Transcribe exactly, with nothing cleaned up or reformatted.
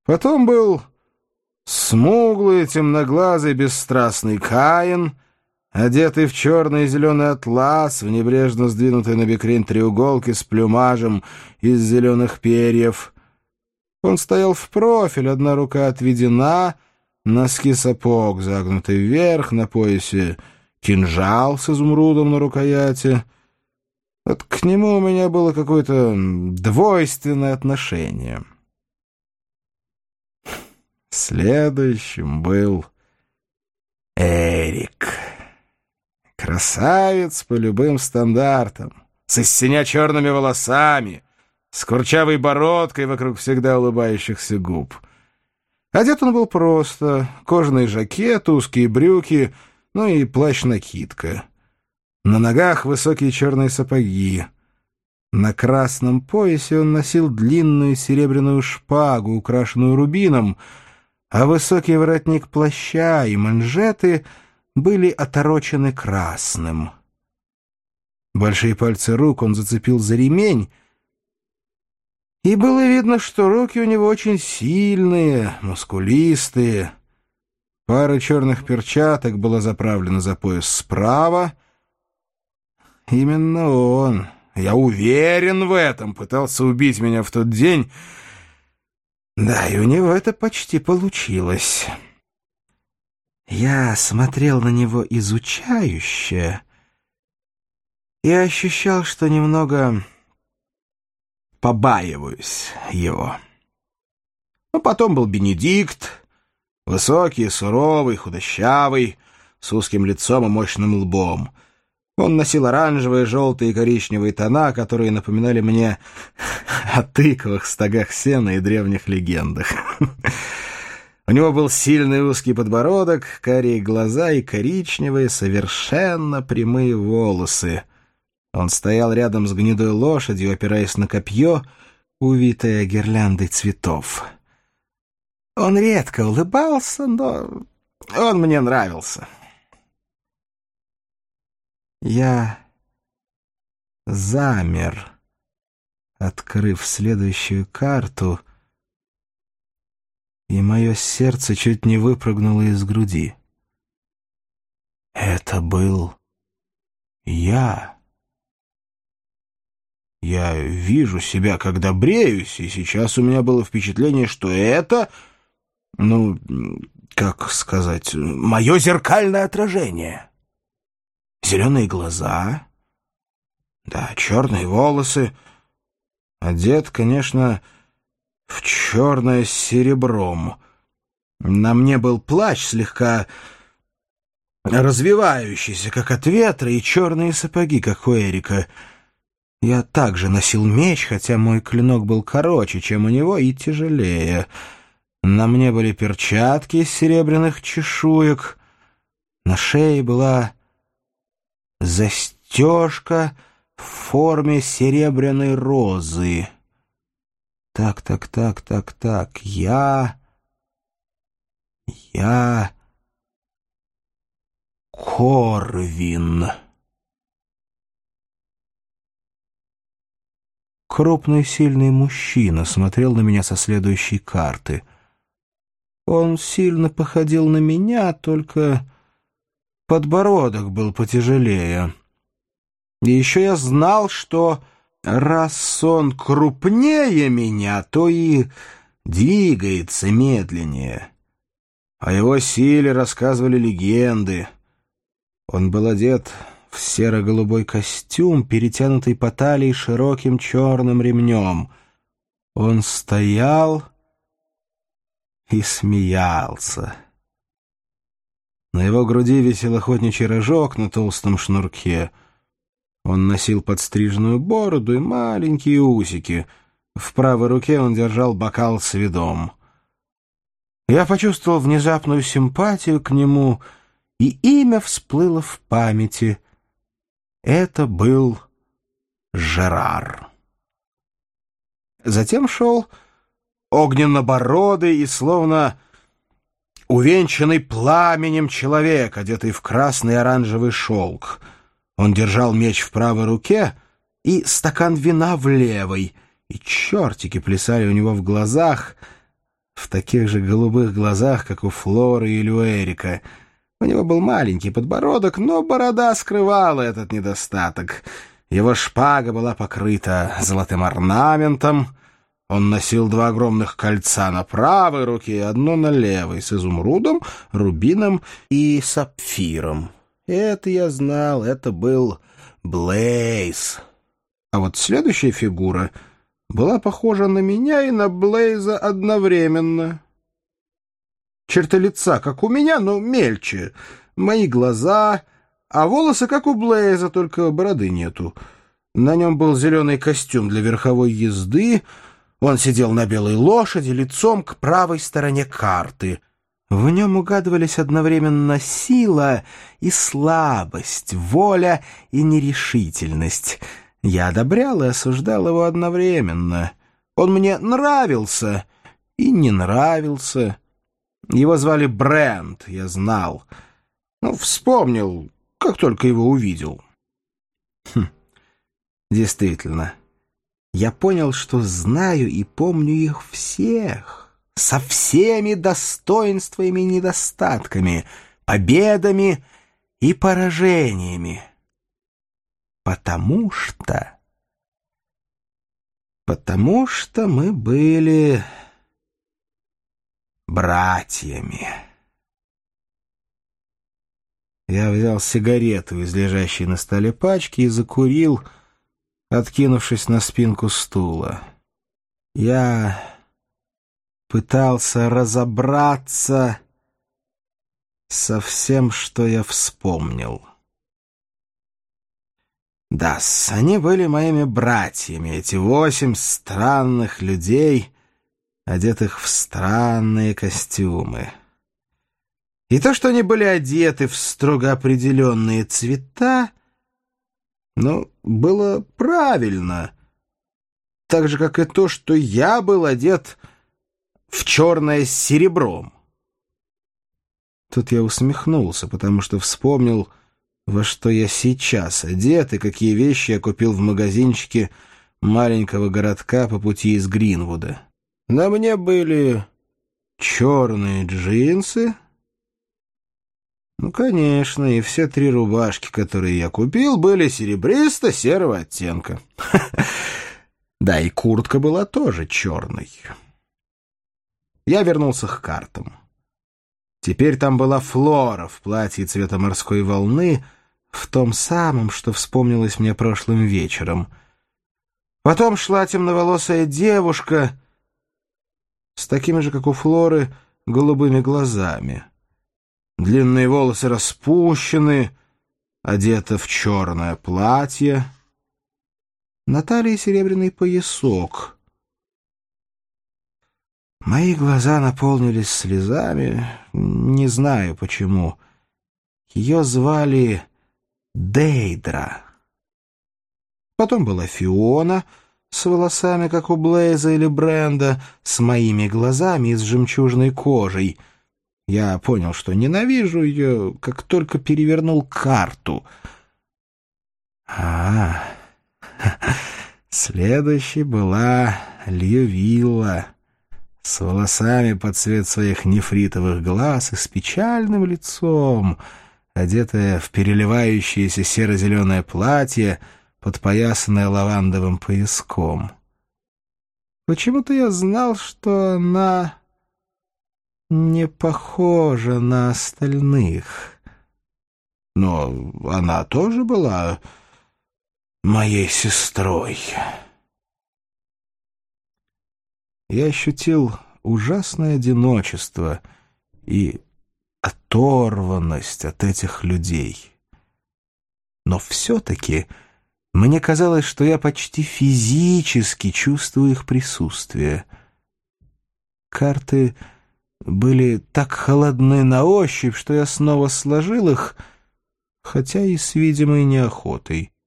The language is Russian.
Потом был смуглый, темноглазый, бесстрастный Каин, одетый в черный и зеленый атлас, в небрежно сдвинутой на бекрень треуголке с плюмажем из зеленых перьев. Он стоял в профиль, одна рука отведена, носки сапог загнуты вверх, на поясе кинжал с изумрудом на рукояти. Вот к нему у меня было какое-то двойственное отношение. Следующим был Эрик. Красавец по любым стандартам, с истиня черными волосами, с курчавой бородкой вокруг всегда улыбающихся губ. Одет он был просто: кожаный жакет, узкие брюки, ну и плащ-накидка. На ногах высокие черные сапоги. На красном поясе он носил длинную серебряную шпагу, украшенную рубином, а высокий воротник плаща и манжеты были оторочены красным. Большие пальцы рук он зацепил за ремень, и было видно, что руки у него очень сильные, мускулистые. Пара черных перчаток была заправлена за пояс справа. Именно он, я уверен в этом, пытался убить меня в тот день. Да, и у него это почти получилось. Я смотрел на него изучающе и ощущал, что немного побаиваюсь его. Но потом был Бенедикт, высокий, суровый, худощавый, с узким лицом и мощным лбом. Он носил оранжевые, желтые и коричневые тона, которые напоминали мне о тыквах, стогах сена и древних легендах. У него был сильный узкий подбородок, карие глаза и коричневые, совершенно прямые волосы. Он стоял рядом с гнедой лошадью, опираясь на копье, увитое гирляндой цветов. Он редко улыбался, но он мне нравился. Я замер, открыв следующую карту, и мое сердце чуть не выпрыгнуло из груди. Это был я. Я вижу себя, когда бреюсь, и сейчас у меня было впечатление, что это, ну, как сказать, мое зеркальное отражение. Зеленые глаза, да, черные волосы, одет, конечно, в черное с серебром. На мне был плащ, слегка развивающийся, как от ветра, и черные сапоги, как у Эрика. Я также носил меч, хотя мой клинок был короче, чем у него, и тяжелее. На мне были перчатки из серебряных чешуек. На шее была застежка в форме серебряной розы. Так, так, так, так, так. Я... Я... Корвин. Крупный, сильный мужчина смотрел на меня со следующей карты. Он сильно походил на меня, только подбородок был потяжелее. И еще я знал, что раз он крупнее меня, то и двигается медленнее. О его силе рассказывали легенды. Он был одет в серо-голубой костюм, перетянутый по талии широким черным ремнем. Он стоял и смеялся. На его груди висел охотничий рожок на толстом шнурке. Он носил подстриженную бороду и маленькие усики. В правой руке он держал бокал с вином. Я почувствовал внезапную симпатию к нему, и имя всплыло в памяти. Это был Жерар. Затем шел огненно-бородый и словно увенчанный пламенем человек, одетый в красный и оранжевый шелк. Он держал меч в правой руке и стакан вина в левой, и чертики плясали у него в глазах. в таких же голубых глазах, как у Флоры или у Эрика. У него был маленький подбородок, но борода скрывала этот недостаток. Его шпага была покрыта золотым орнаментом. Он носил два огромных кольца на правой руке и одно на левой, с изумрудом, рубином и сапфиром. Это я знал, это был Блейз. А вот следующая фигура была похожа на меня и на Блейза одновременно. Черты лица, как у меня, но мельче. Мои глаза, а волосы, как у Блейза, только бороды нету. На нем был зеленый костюм для верховой езды. Он сидел на белой лошади, лицом к правой стороне карты. В нем угадывались одновременно сила и слабость, воля и нерешительность. Я одобрял и осуждал его одновременно. Он мне нравился и не нравился. Его звали Брент, я знал. Ну, вспомнил, как только его увидел. Хм, действительно, я понял, что знаю и помню их всех, со всеми достоинствами и недостатками, победами и поражениями. Потому что... Потому что мы были... братьями. Я взял сигарету из лежащей на столе пачки и закурил, откинувшись на спинку стула. Я пытался разобраться со всем, что я вспомнил. Да-с, они были моими братьями, эти восемь странных людей, одетых в странные костюмы. И то, что они были одеты в строго определенные цвета, ну, было правильно. Так же, как и то, что я был одет в черное с серебром. Тут я усмехнулся, потому что вспомнил, во что я сейчас одет и какие вещи я купил в магазинчике маленького городка по пути из Гринвуда. На мне были черные джинсы. Ну, конечно, и все три рубашки, которые я купил, были серебристо-серого оттенка. Да, и куртка была тоже черной. Я вернулся к картам. Теперь там была Флора в платье цвета морской волны, в том самом, что вспомнилось мне прошлым вечером. Потом шла темноволосая девушка с такими же, как у Флоры, голубыми глазами. Длинные волосы распущены, одета в черное платье. На талии серебряный поясок. Мои глаза наполнились слезами, не знаю почему. Ее звали Дейдра. Потом была Фиона с волосами, как у Блейза или Бренда, с моими глазами и с жемчужной кожей. Я понял, что ненавижу ее, как только перевернул карту. А, следующей была Льювилла с волосами под цвет своих нефритовых глаз и с печальным лицом, одетая в переливающееся серо-зеленое платье, подпоясанное лавандовым пояском. Почему-то я знал, что она не похожа на остальных. Но она тоже была моей сестрой. Я ощутил ужасное одиночество и оторванность от этих людей. Но все-таки мне казалось, что я почти физически чувствую их присутствие. Карты были так холодны на ощупь, что я снова сложил их, хотя и с видимой неохотой.